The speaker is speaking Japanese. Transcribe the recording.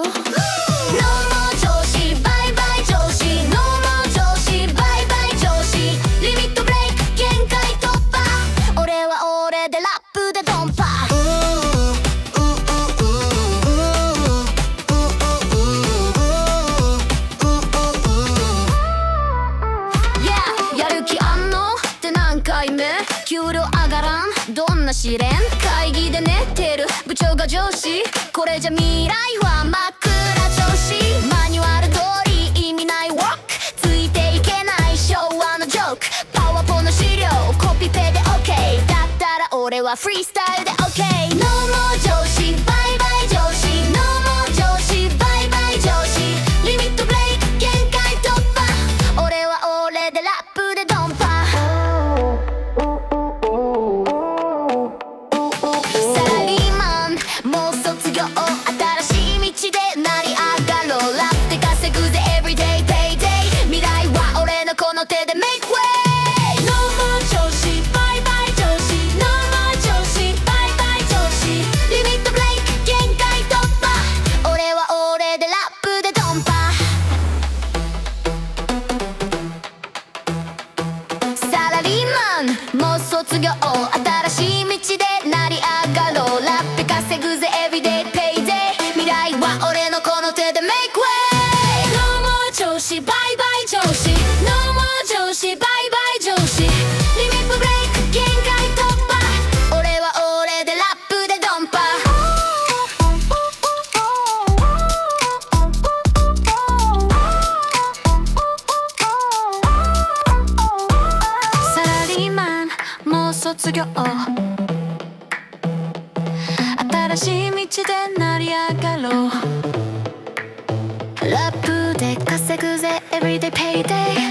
more 上司バイバイ上司 No more 上司バイバイ上司リミットブレイク限界突破俺は俺でラップでドンパやる気あんのって何回目給料上がらんどんな試練会議で寝てる部長が上司これじゃ未来は真っ暗上司マニュアル通り意味ない walk ついていけない昭和のジョークパワポの資料コピペで OK だったら俺はフリースタイルで OK No more 上司バイバイ上司 No more 上司バイバイ上司リミットブレイク限界突破俺は俺でラップでドンパサラリーマンもう卒業新しい道で成り上がろうラップで稼ぐぜ Everyday Payday 未来は俺のこの手で Make way No more 上司バイバイ上司 No more 上司バイバイ上司リミットブレイク限界突破俺は俺でラップでドンパサラリーマンもう卒業新しい道で成り上がろうラップ稼ぐぜ Everyday Payday 未来は俺のこの手で Make way No more 上司バイバイ上司 No more 上司バイバイ上司リミットブレイク限界突破俺は俺でラップでドンパサラリーマンもう卒業新しい道で成り上がろうラップで稼ぐぜ Everyday Payday